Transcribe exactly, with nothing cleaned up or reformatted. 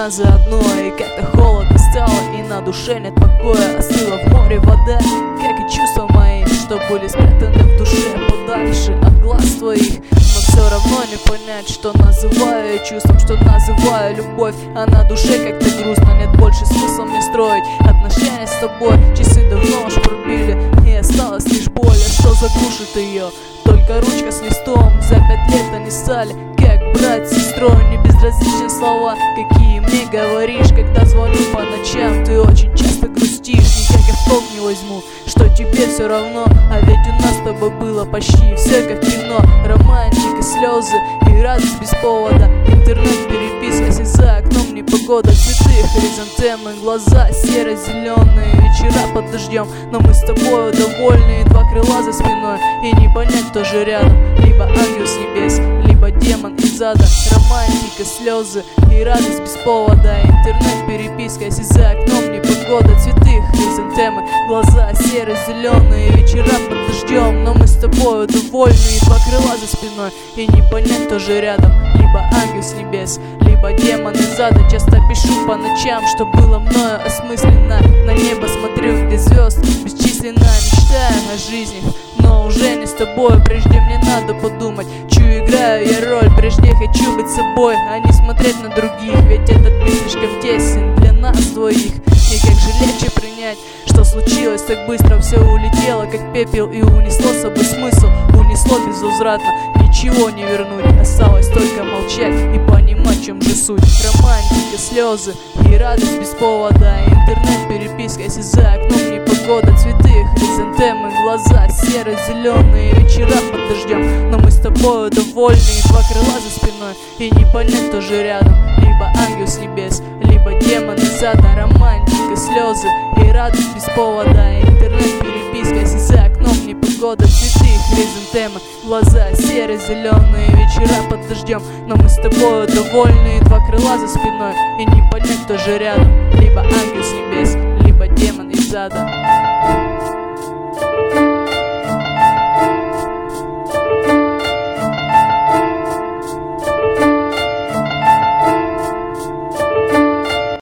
нас заодно. И как-то холодно стало, и на душе нет покоя. Остыла в море вода, как и чувства мои, что были спрятаны в душе подальше от глаз твоих. Но все равно не понять, что называю я чувством, что называю любовь. А на душе как-то грустно, нет больше смысла мне строить отношения с тобой. Часы давно уж пробили, и осталась лишь боль. А что заглушит ее? Только ручка с листом. За пять лет они стали как брат с сестрой. Не безразличны слова, какие мне говоришь, когда звоню по ночам. Ты очень часто грустишь, никак я в толк не возьму, что тебе все равно. А ведь у нас с тобой было почти все как в кино. Романтика, слезы и радость без повода. Интернет, переписка, если за окном непогода. Цветы, хризантемы, глаза серо-зеленые. Вечера под дождем, но мы с тобой довольны. Два крыла за спиной, и не понять, кто же рядом. Либо ангел с небес, либо демон из ада. Романтика, слезы и радость без повода. Интернет, переписка, если за окном непогода. Цветы, хризантемы, глаза серо-зеленые. Вечера под дождем, но мы с тобой довольны. Два крыла за спиной, и не понять, кто же рядом. Либо ангел с небес, либо демон из ада. Часто пишу по ночам, что было мною осмысленно. На небо смотрю, где звезд бесчисленно. Мечтаю о жизни, но уже не с тобой. Прежде мне надо подумать, чью играю я роль. Прежде хочу быть собой, а не смотреть на других. Ведь этот мир слишком тесен для нас двоих. И как же легче принять, что случилось так быстро. Все улетело, как пепел, и унесло с собой смысл. Унесло безвозвратно, ничего не вернуть. Осталось только молчать и понимать, в чем же суть. Романтика, слезы и радость без повода. Интернет, переписка, если за окном непогода. Цветы, хризантемы, глаза серо-зеленые. Вечера под дождем, но мы с тобой довольны. Два крыла за спиной, и не понять, кто же рядом. Либо ангел с небес, либо демон из ада. Романтика, слезы и радость без повода. Интернет, переписка, если за окном непогода. Цветы, хризантемы, глаза серо-зеленые. Вечера под дождем, но мы с тобой довольны. Два крыла за спиной, и не понять, кто же рядом. Либо ангел с небес, либо демон из ада.